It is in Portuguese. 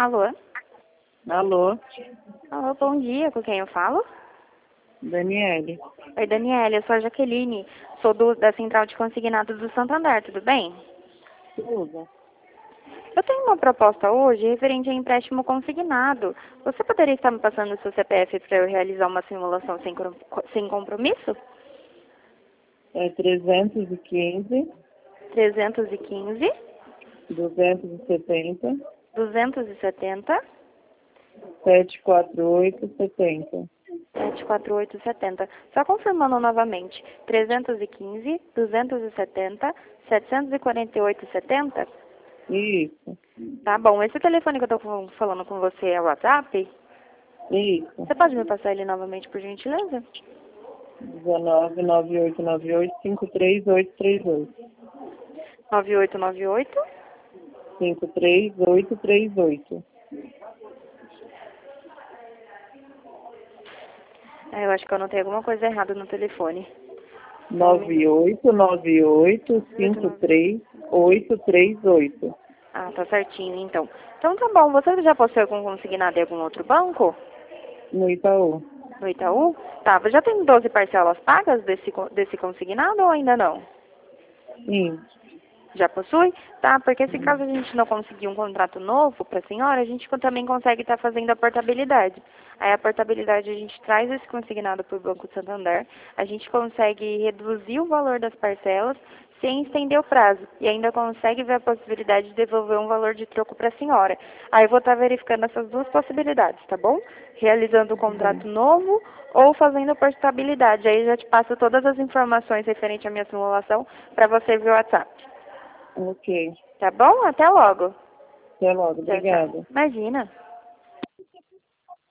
Alô? Alô, Alô, bom dia. Com quem eu falo? Daniele. Oi, Daniela. Eu sou a Jaqueline. Sou da Central de Consignados do Santander. Tudo bem? Tudo. Eu tenho uma proposta hoje referente a empréstimo consignado. Você poderia estar me passando o seu CPF para eu realizar uma simulação sem compromisso? É 315, 315 270, 270 748, 70. 74870. Só confirmando novamente. 315 270 748,70. Isso, Tá bom. Esse telefone que eu tô falando com você é o WhatsApp? isso. Você pode me passar ele novamente, por gentileza? 19 9898 53838. 9898? 53838. Eu acho que eu anotei alguma coisa errada no telefone. Só um minuto. 9898 53838. Ah, tá certinho, então. Então tá bom. Você já possui algum consignado em algum outro banco? No Itaú. No Itaú? Tá, você já tem 12 parcelas pagas desse consignado ou ainda não? Sim. Já possui? Tá, porque se caso a gente não conseguir um contrato novo para a senhora, a gente também consegue estar fazendo a portabilidade. Aí a portabilidade a gente traz esse consignado para o Banco Santander, a gente consegue reduzir o valor das parcelas sem estender o prazo e ainda consegue ver a possibilidade de devolver um valor de troco para a senhora. Aí eu vou estar verificando essas duas possibilidades, tá bom? Realizando o contrato novo ou fazendo a portabilidade. Aí eu já te passo todas as informações referente à minha simulação para você ver o WhatsApp. Ok. Tá bom? Até logo. Até logo. Tchau, tchau. Obrigada. Imagina.